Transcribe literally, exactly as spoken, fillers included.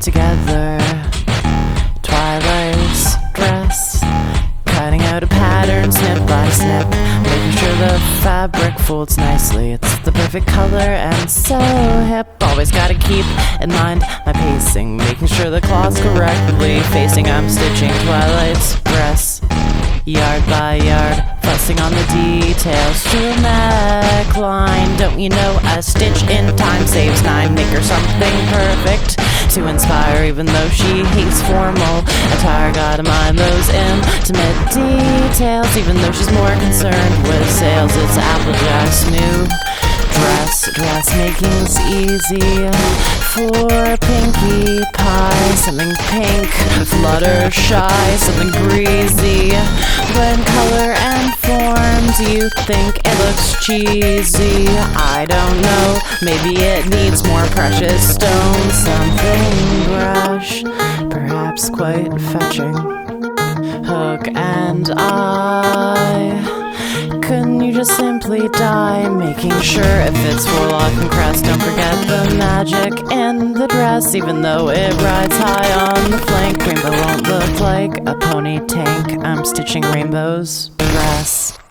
together. Twilight's dress, cutting out a pattern snip by snip, making sure the fabric folds nicely. It's the perfect color and so hip. Always gotta keep in mind my pacing, making sure the cloth's correctly facing. I'm stitching Twilight's dress, yard by yard, fussing on the details to a neckline. Don't you know a stitch in time saves nine? Make her something perfect to inspire, even though she hates formal attire. Gotta mind those intimate details, even though she's more concerned with sales. It's Applejack's new dress. Dressmaking's easy for Pinkie Pie. Something pink, Fluttershy, something breezy. Blend color and form. Do you think it looks cheesy? I don't know. Maybe it needs more precious stones. Something brush, perhaps quite fetching. Hook and eye. Couldn't you just simply die? Making sure it fits Warlock and Crest. Don't forget the magic in the dress, even though it rides high on the flank. Rainbow won't look like a pony tank. I'm stitching Rainbow's dress.